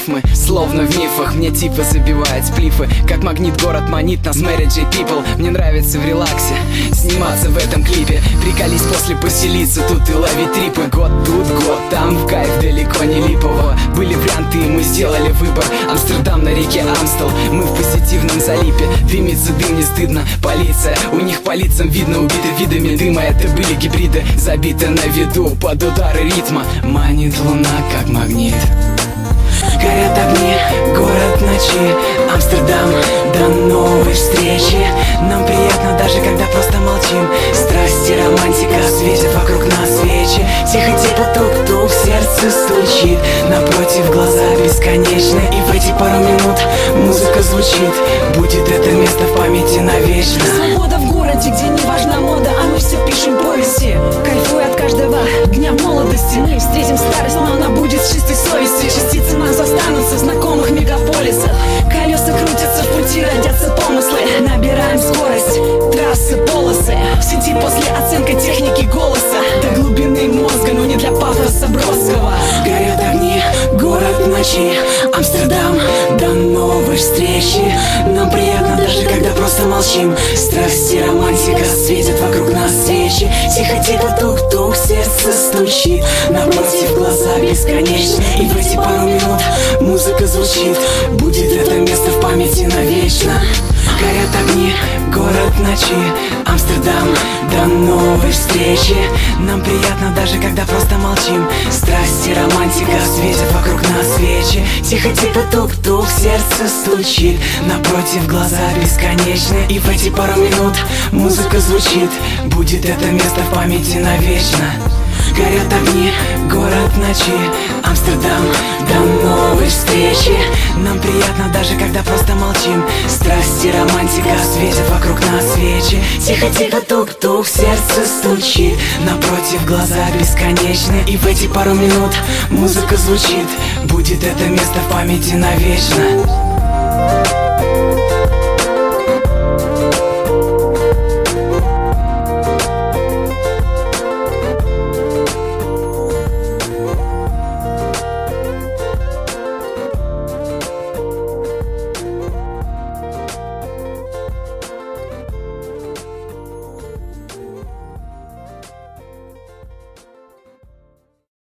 рифмы, словно в мифах. Мне типа забивает сплифы, как магнит город манит нас. Мэри Джей People, мне нравится в релаксе сниматься в этом клипе. Приколись после поселиться тут и ловить трипы. Год тут, год там, в кайф далеко не липово. Были варианты и мы сделали выбор. Амстердам на реке Амстел, мы в позитивном залипе. Дымится дым, не стыдно, полиция. У них по лицам видно, убиты видами дыма. Это были гибриды, забиты на виду под удары ритма. Манит луна, как магнит. Горят огни, город ночи, Амстердам, до новой встречи. Нам приятно даже когда просто молчим. Страсть и романтика светят вокруг нас свечи. Тихо-тихо тук-тук, сердце стучит. Напротив глаза бесконечны, и в эти пару минут музыка звучит. Будет это место в памяти навечно. Свобода в городе, где не важна мода, а мы все пишем повести. Кайфуя от каждого дня молодости. Мы встретим старость, но она будет с чистой совестью. Частицы нас останутся в знакомых мегаполисах. Колеса крутятся, в пути родятся помыслы. Набираем скорость, трассы, полосы. В сети после оценка техники голоса. До глубины мозга, но не для пафоса броского. Горят огни, город ночи, Амстердам, до новой встречи. Нам приятно даже когда просто молчим. Страсть и романтика светят вокруг нас свечи. Тихо-тихо тук-тук, сердце стучит. Напротив глаза бесконечны, и в эти пару минут музыка звучит. Будет это место в памяти навечно. Горят огни, город ночи, Амстердам, до новой встречи. Нам приятно даже когда просто молчим. Страсть и романтика светят вокруг нас свечи. Тихо-тихо тук-тук, сердце стучит. Напротив глаза бесконечны, и в эти пару минут музыка звучит. Будет это место в памяти навечно. Горят огни, город ночи, Амстердам, до новой встречи. Нам приятно даже когда просто молчим. Страсть и романтика светят вокруг нас свечи. Тихо-тихо тук-тук, сердце стучит. Напротив глаза бесконечны, и в эти пару минут музыка звучит. Будет это место в памяти навечно.